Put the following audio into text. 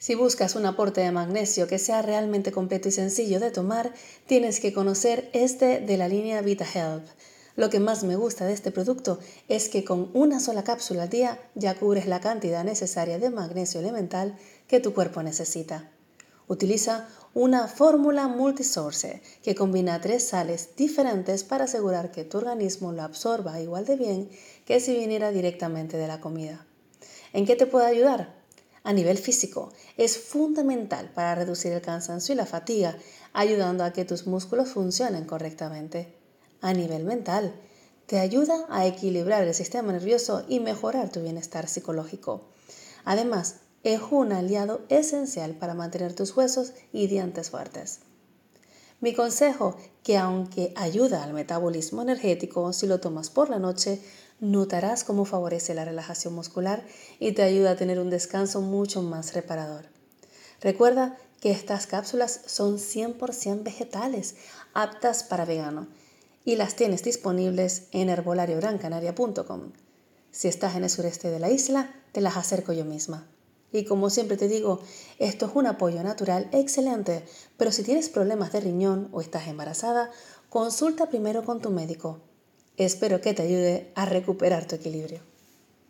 Si buscas un aporte de magnesio que sea realmente completo y sencillo de tomar, tienes que conocer este de la línea VitaHelp. Lo que más me gusta de este producto es que con una sola cápsula al día ya cubres la cantidad necesaria de magnesio elemental que tu cuerpo necesita. Utiliza una fórmula multisource que combina 3 sales diferentes para asegurar que tu organismo lo absorba igual de bien que si viniera directamente de la comida. ¿En qué te puede ayudar? A nivel físico, es fundamental para reducir el cansancio y la fatiga, ayudando a que tus músculos funcionen correctamente. A nivel mental, te ayuda a equilibrar el sistema nervioso y mejorar tu bienestar psicológico. Además, es un aliado esencial para mantener tus huesos y dientes fuertes. Mi consejo, que aunque ayuda al metabolismo energético, si lo tomas por la noche, notarás cómo favorece la relajación muscular y te ayuda a tener un descanso mucho más reparador. Recuerda que estas cápsulas son 100% vegetales, aptas para vegano, y las tienes disponibles en herbolariogranCanaria.com. Si estás en el sureste de la isla, te las acerco yo misma. Y como siempre te digo, esto es un apoyo natural excelente, pero si tienes problemas de riñón o estás embarazada, consulta primero con tu médico. Espero que te ayude a recuperar tu equilibrio.